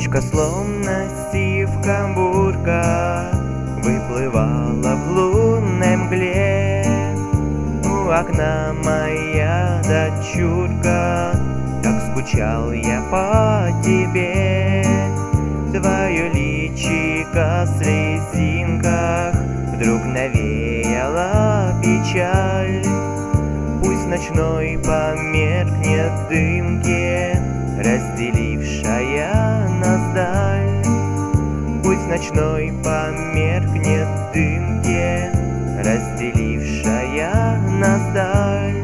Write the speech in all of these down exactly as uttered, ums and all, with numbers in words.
Тучка, словно сивка бурка, выплывала в лунной мгле. У окна моя дочурка, так скучал я по тебе. Твое личико в слезинках вдруг навеяла печаль. Пусть ночной померкнет в дымке, разделившая нас даль. Пусть ночной померкнет в дымке, разделившая нас даль.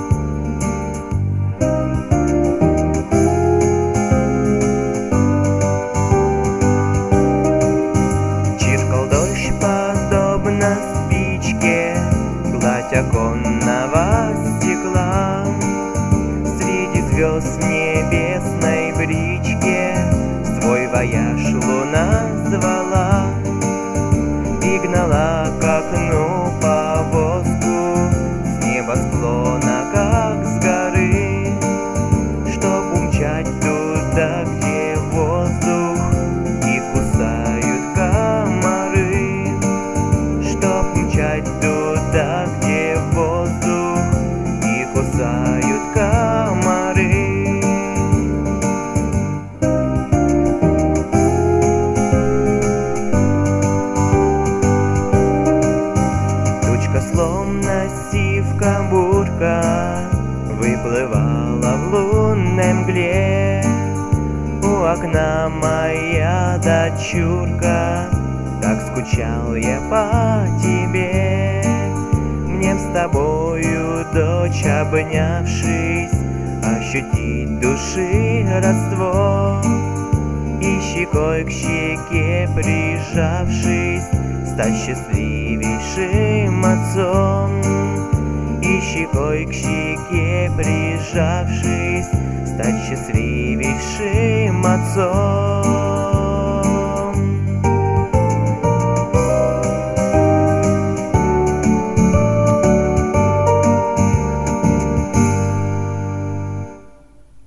Чиркал дождь подобно спичке, гладь оконного стекла. Среди звезд небесной бричке свой вояж луна звала и гнала к окну повозку с небосклона, как с горы, чтоб умчать туда, где воздух и кусают комары, чтоб умчать туда, где воздух и кусают комары. Словно сивка бурка, выплывала в лунной мгле. У окна моя дочурка, так скучал я по тебе. Мне с тобою, дочь, обнявшись, ощутить души родство, и щекой к щеке прижавшись, стать счастливейшим отцом. И щекой к щеке прижавшись, стать счастливейшим отцом.